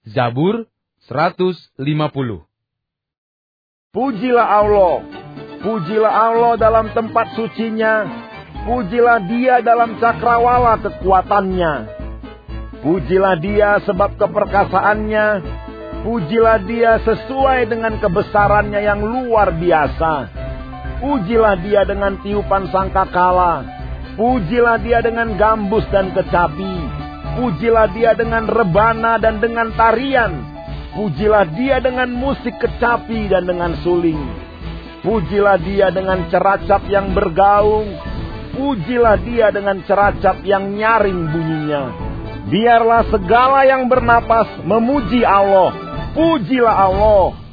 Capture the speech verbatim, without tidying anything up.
Zabur seratus lima puluh. Pujilah Allah, pujilah Allah dalam tempat sucinya, pujilah Dia dalam cakrawala kekuatannya. Pujilah Dia sebab keperkasaannya, pujilah Dia sesuai dengan kebesarannya yang luar biasa. Pujilah Dia dengan tiupan sangkakala, pujilah Dia dengan gambus dan kecapi, pujilah Dia dengan rebana dan dengan tarian, pujilah Dia dengan musik kecapi dan dengan suling, pujilah Dia dengan ceracap yang bergaung, pujilah Dia dengan ceracap yang nyaring bunyinya. Biarlah segala yang bernapas memuji Allah, pujilah Allah.